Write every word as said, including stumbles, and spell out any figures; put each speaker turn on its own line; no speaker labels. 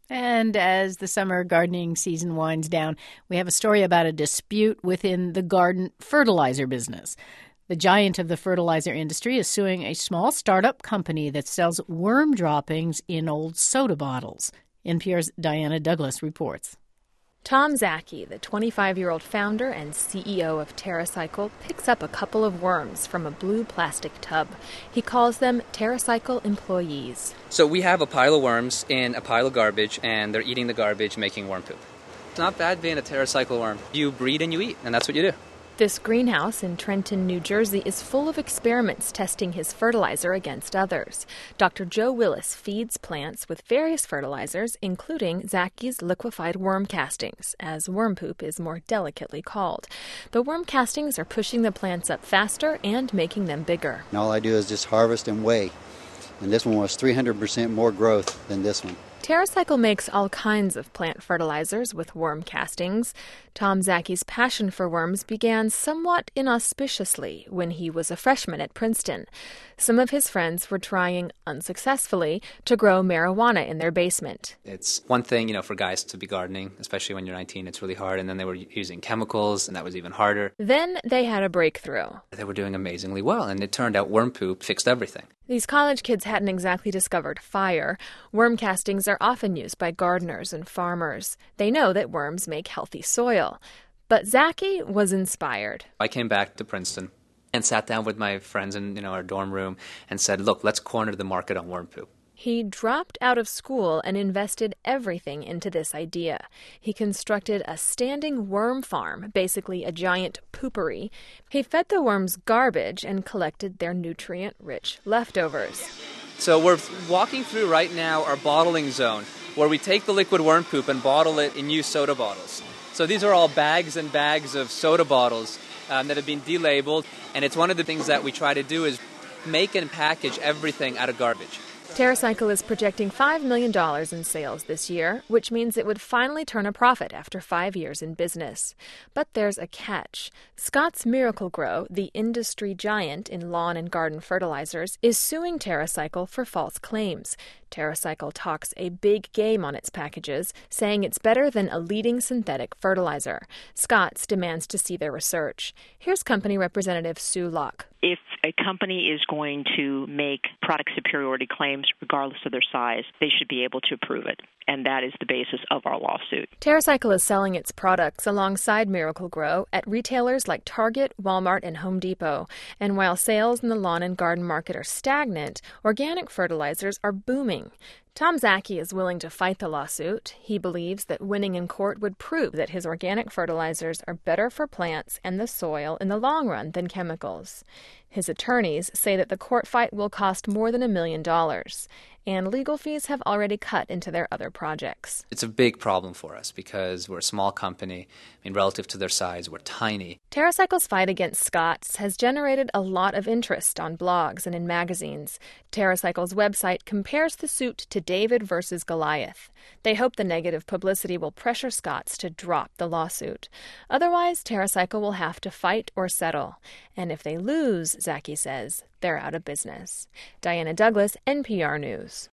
And as the summer gardening season winds down, we have a story about a dispute within the garden fertilizer business. The giant of the fertilizer industry is suing a small startup company that sells worm droppings in old soda bottles. N P R's Diana Douglas reports.
Tom Zackey, the twenty-five-year-old founder and C E O of TerraCycle, picks up a couple of worms from a blue plastic tub. He calls them TerraCycle employees.
So we have a pile of worms in a pile of garbage, and they're eating the garbage, making worm poop. It's not bad being a TerraCycle worm. You breed and you eat, and that's what you do.
This greenhouse in Trenton, New Jersey is full of experiments testing his fertilizer against others. Doctor Joe Willis feeds plants with various fertilizers, including Zackey's liquefied worm castings, as worm poop is more delicately called. The worm castings are pushing the plants up faster and making them bigger.
And all I do is just harvest and weigh. And this one was three hundred percent more growth than this one.
TerraCycle makes all kinds of plant fertilizers with worm castings. Tom Zackey's passion for worms began somewhat inauspiciously when he was a freshman at Princeton. Some of his friends were trying, unsuccessfully, to grow marijuana in their basement.
It's one thing, you know, for guys to be gardening, especially when you're nineteen, it's really hard. And then they were using chemicals, and that was even harder.
Then they had a breakthrough.
They were doing amazingly well, and it turned out worm poop fixed everything.
These college kids hadn't exactly discovered fire. Worm castings are often used by gardeners and farmers. They know that worms make healthy soil. But Zackey was inspired.
I came back to Princeton and sat down with my friends in you know our dorm room and said, look, let's corner the market on worm poop.
He dropped out of school and invested everything into this idea. He constructed a standing worm farm, basically a giant poopery. He fed the worms garbage and collected their nutrient-rich leftovers.
So we're walking through right now our bottling zone, where we take the liquid worm poop and bottle it in used soda bottles. So these are all bags and bags of soda bottles um, that have been delabeled, and it's one of the things that we try to do is make and package everything out of garbage.
TerraCycle is projecting five million dollars in sales this year, which means it would finally turn a profit after five years in business. But there's a catch. Scotts Miracle-Gro, the industry giant in lawn and garden fertilizers, is suing TerraCycle for false claims. TerraCycle talks a big game on its packages, saying it's better than a leading synthetic fertilizer. Scotts demands to see their research. Here's company representative Sue Locke.
If a company is going to make product superiority claims, regardless of their size, they should be able to prove it. And that is the basis of our lawsuit.
TerraCycle is selling its products alongside Miracle-Gro at retailers like Target, Walmart, and Home Depot. And while sales in the lawn and garden market are stagnant, organic fertilizers are booming. Tom Zackey is willing to fight the lawsuit. He believes that winning in court would prove that his organic fertilizers are better for plants and the soil in the long run than chemicals. His attorneys say that the court fight will cost more than a million dollars, and legal fees have already cut into their other projects.
It's a big problem for us because we're a small company. I mean, relative to their size, we're tiny.
TerraCycle's fight against Scotts has generated a lot of interest on blogs and in magazines. TerraCycle's website compares the suit to David versus Goliath. They hope the negative publicity will pressure Scotts to drop the lawsuit. Otherwise, TerraCycle will have to fight or settle. And if they lose, Zackey says, they're out of business. Diana Douglas, N P R News.